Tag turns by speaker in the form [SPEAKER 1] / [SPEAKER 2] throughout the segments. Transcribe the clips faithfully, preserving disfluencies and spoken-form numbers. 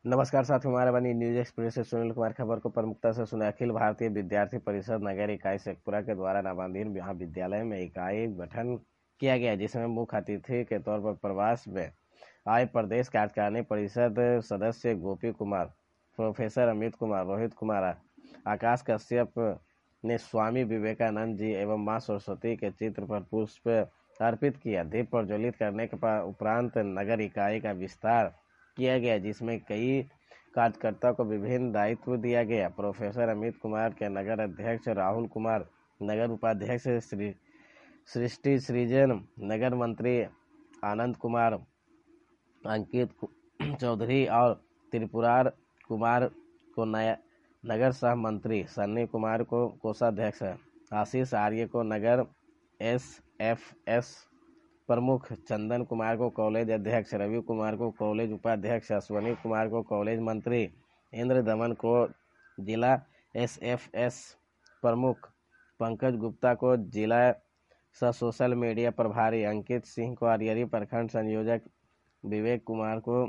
[SPEAKER 1] नमस्कार साथियों, हमारे बनी न्यूज एक्सप्रेस से सुनील कुमार खबर को प्रमुखता से सुने। अखिल भारतीय विद्यार्थी परिषद नगर इकाई शेखपुरा के द्वारा नवाधीन महाविद्यालय में इकाई गठन किया गया, जिसमें मुख्य अतिथि के तौर पर प्रवास में आए प्रदेश कार्यकारिणी परिषद सदस्य गोपी कुमार, प्रोफेसर अमित कुमार, रोहित कुमार, आकाश कश्यप ने स्वामी विवेकानंद जी एवं मां सरस्वती के चित्र पर पुष्प अर्पित किया। दीप प्रज्वलित करने के उपरांत नगर इकाई का विस्तार किया गया, जिसमें कई कार्यकर्ताओं को विभिन्न दायित्व दिया गया। प्रोफेसर अमित कुमार के नगर अध्यक्ष राहुल कुमार, नगर उपाध्यक्ष श्री सृष्टि सृजन, नगर मंत्री आनंद कुमार, अंकित चौधरी और त्रिपुरार कुमार को नया नगर सह मंत्री, सन्नी कुमार को कोषाध्यक्ष, आशीष आर्य को नगर एस एफ एस प्रमुख, चंदन कुमार को कॉलेज अध्यक्ष, रवि कुमार को कॉलेज उपाध्यक्ष, अश्वनी कुमार को कॉलेज मंत्री, इंद्र दमन को जिला एस एफ एस प्रमुख, पंकज गुप्ता को जिला सह सोशल मीडिया प्रभारी, अंकित सिंह को अरियरी प्रखंड संयोजक, विवेक कुमार को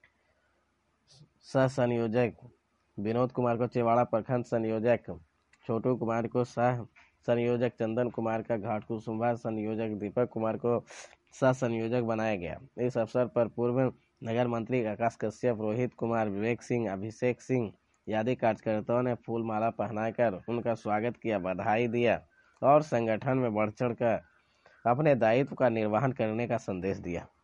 [SPEAKER 1] सह संयोजक, विनोद कुमार को चेवाड़ा प्रखंड संयोजक, छोटू कुमार को सह संयोजक, चंदन कुमार का घाट कुसुम्भा संयोजक, दीपक कुमार को सह संयोजक बनाया गया। इस अवसर पर पूर्व नगर मंत्री आकाश कश्यप, रोहित कुमार, विवेक सिंह, अभिषेक सिंह आदि कार्यकर्ताओं ने फूल माला पहनाकर उनका स्वागत किया, बधाई दिया और संगठन में बढ़ चढ़ कर अपने दायित्व का निर्वहन करने का संदेश दिया।